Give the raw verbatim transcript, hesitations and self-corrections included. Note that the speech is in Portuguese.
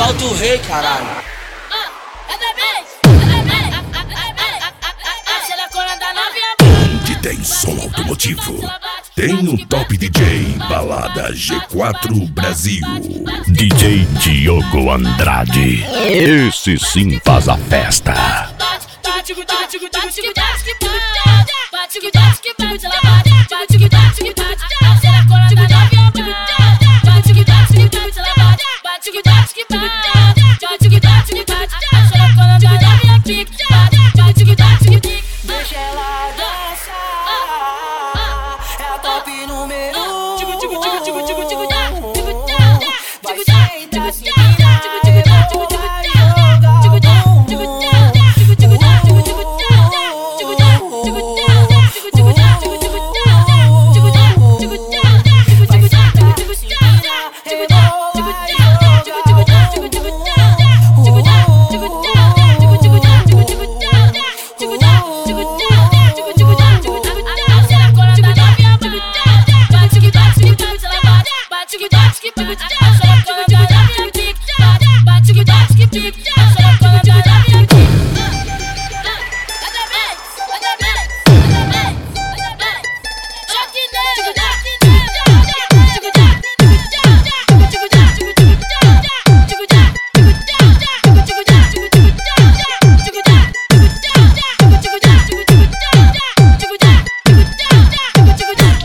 do rei, caralho. Onde tem som automotivo, tem um top D J Balada G quatro Brasil. D J Diogo Andrade, esse sim faz a festa. Bate, bate, bate, bate, bate, bate, bate, bate, bate, bate, bate, bate, bate, bate,